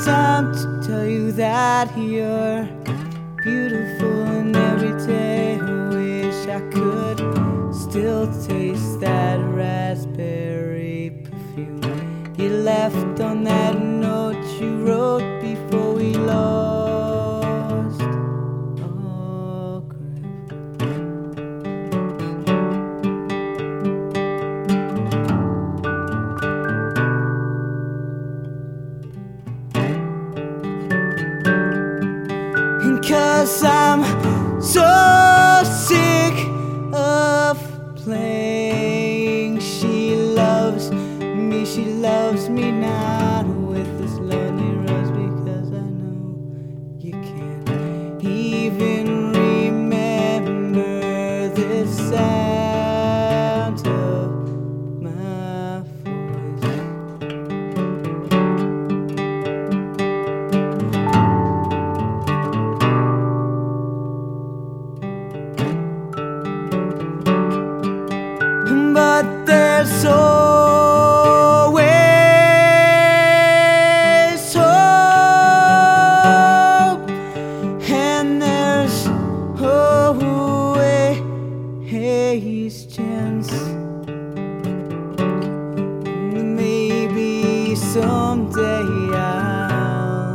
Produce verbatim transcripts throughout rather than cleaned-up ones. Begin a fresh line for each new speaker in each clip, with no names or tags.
time to tell you that you're beautiful, and every day I wish I could still taste that raspberry perfume you left on that note you wrote before we lost our grip. And 'cause I'm so sick of playing she loves me, she loves me not with this lonely rose, because I know you can't even remember the sound of my voice. But there's always hope, and there's always chance. Maybe someday I'll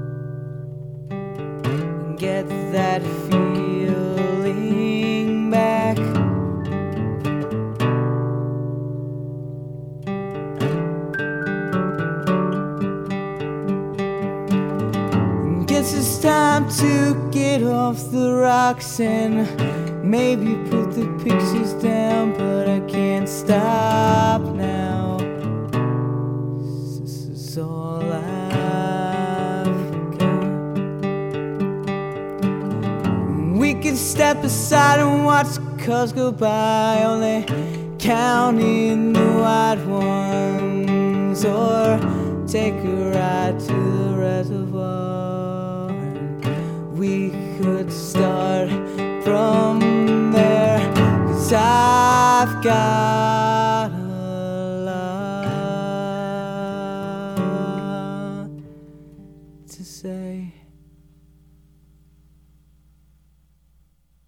get that feeling back. Guess it's time to get off the rocks and maybe put the pictures down, but I can't stop now. This is all I've got. We can step aside and watch the cars go by, only counting the white ones, or take a ride to the reservoir. We could start from there, 'cause I've got